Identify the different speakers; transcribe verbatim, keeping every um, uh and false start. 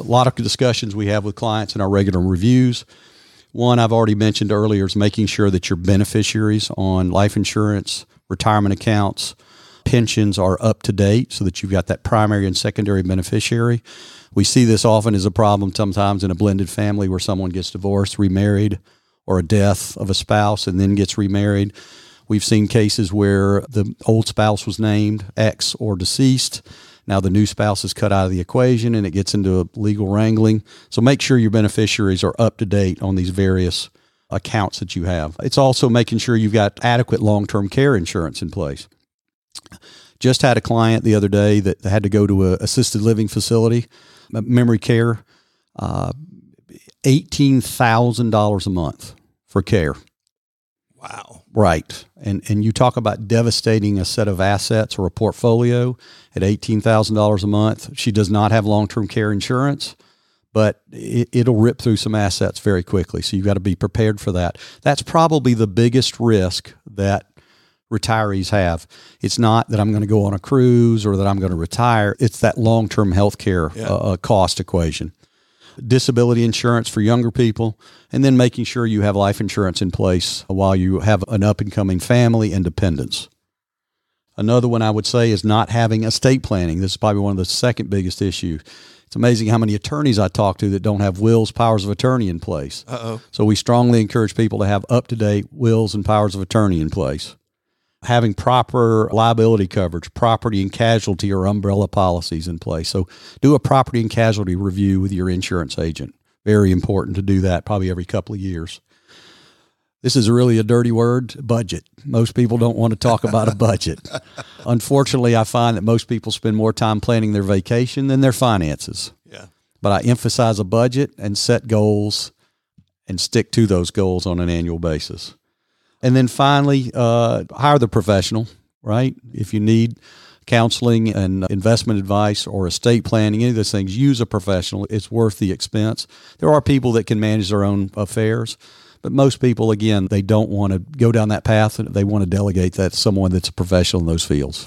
Speaker 1: a lot of discussions we have with clients in our regular reviews. One I've already mentioned earlier is making sure that your beneficiaries on life insurance, retirement accounts, pensions are up to date so that you've got that primary and secondary beneficiary. We see this often as a problem sometimes in a blended family where someone gets divorced, remarried, or a death of a spouse and then gets remarried. We've seen cases where the old spouse was named ex or deceased. Now the new spouse is cut out of the equation and it gets into a legal wrangling. So make sure your beneficiaries are up to date on these various accounts that you have. It's also making sure you've got adequate long-term care insurance in place. Just had a client the other day that had to go to a assisted living facility, memory care, uh, eighteen thousand dollars a month for care.
Speaker 2: Wow.
Speaker 1: Right. And and you talk about devastating a set of assets or a portfolio at eighteen thousand dollars a month. She does not have long-term care insurance, but it, it'll rip through some assets very quickly. So you've got to be prepared for that. That's probably the biggest risk that retirees have. It's not that I'm going to go on a cruise or that I'm going to retire. It's that long-term health care yeah. uh, cost equation. Disability insurance for younger people, and then making sure you have life insurance in place while you have an up-and-coming family and dependents. Another one I would say is not having estate planning. This is probably one of the second biggest issues. It's amazing how many attorneys I talk to that don't have wills, powers of attorney in place.
Speaker 2: Uh-oh.
Speaker 1: So we strongly encourage people to have up-to-date wills and powers of attorney in place. Having proper liability coverage, property and casualty or umbrella policies in place. So do a property and casualty review with your insurance agent. Very important to do that probably every couple of years. This is really a dirty word, budget. Most people don't want to talk about a budget. Unfortunately, I find that most people spend more time planning their vacation than their finances.
Speaker 2: Yeah.
Speaker 1: But I emphasize a budget and set goals and stick to those goals on an annual basis. And then finally, uh, hire the professional, right? If you need counseling and investment advice or estate planning, any of those things, use a professional. It's worth the expense. There are people that can manage their own affairs, but most people, again, they don't want to go down that path. They want to delegate that to someone that's a professional in those fields.